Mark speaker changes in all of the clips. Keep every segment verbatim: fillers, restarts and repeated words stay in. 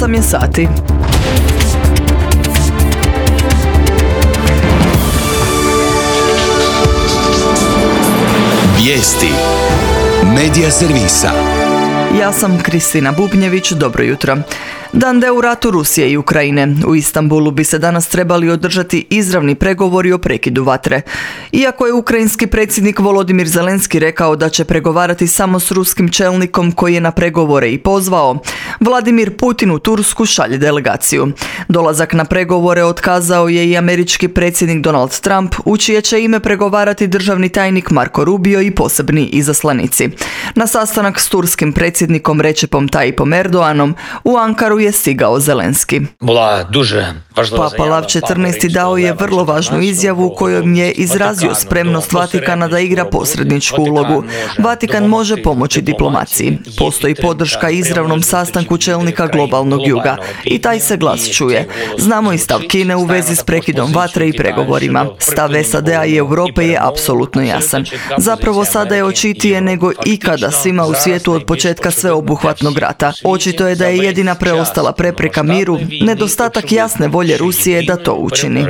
Speaker 1: osam je sati.
Speaker 2: Vijesti Medija servisa.
Speaker 1: Ja sam Kristina Bubnjević, dobro jutro. Dan D u ratu Rusije i Ukrajine. U Istanbulu bi se danas trebali održati izravni pregovori o prekidu vatre. Iako je ukrajinski predsjednik Volodimir Zelenski rekao da će pregovarati samo s ruskim čelnikom koji je na pregovore i pozvao, Vladimir Putin u Tursku šalje delegaciju. Dolazak na pregovore otkazao je i američki predsjednik Donald Trump, u čije će ime pregovarati državni tajnik Marko Rubio i posebni izaslanici. Na sastanak s turskim predsjednikom Recepom Tayyipom Erdoganom u Ankaru je stigao Zelenski. Papa Lav četrnaesti dao je vrlo važnu izjavu kojom je izrazio spremnost Vatikana da igra posredničku ulogu. Vatikan može pomoći diplomaciji. Postoji podrška izravnom sastanku čelnika globalnog juga i taj se glas čuje. Znamo i stav Kine u vezi s prekidom vatre i pregovorima. Stav S A D-a i Europe je apsolutno jasan. Zapravo sada je očitije nego ikada svima u svijetu od početka sveobuhvatnog rata. Očito je da je jedina preostala prepreka miru nedostatak jasne volje Rusije da to učini.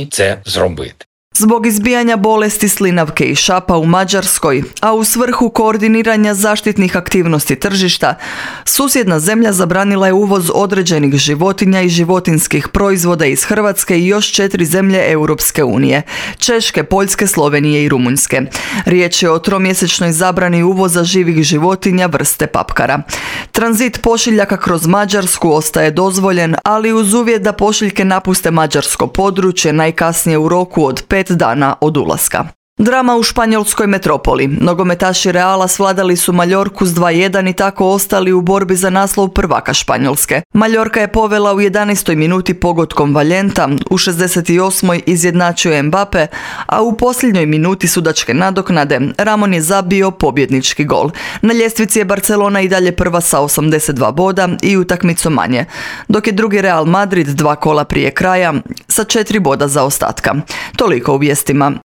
Speaker 1: Zbog izbijanja bolesti slinavke i šapa u Mađarskoj, a u svrhu koordiniranja zaštitnih aktivnosti tržišta, susjedna zemlja zabranila je uvoz određenih životinja i životinskih proizvoda iz Hrvatske i još četiri zemlje Europske unije, Češke, Poljske, Slovenije i Rumunjske. Riječ je o tromjesečnoj zabrani uvoza živih životinja vrste papkara. Tranzit pošiljaka kroz Mađarsku ostaje dozvoljen, ali uz uvjet da pošiljke napuste mađarsko područje najkasnije u roku od pet dana od ulaska. Drama u španjolskoj metropoli. Nogometaši Reala svladali su Maljorku s dva jedan i tako ostali u borbi za naslov prvaka Španjolske. Maljorka je povela u jedanaestoj minuti pogodkom Valjenta, u šezdeset osmoj izjednačio je Mbappe, a u posljednjoj minuti sudačke nadoknade Ramon je zabio pobjednički gol. Na ljestvici je Barcelona i dalje prva sa osamdeset dva boda i utakmicu manje, dok je drugi Real Madrid dva kola prije kraja sa četiri boda zaostatka. Toliko u vijestima.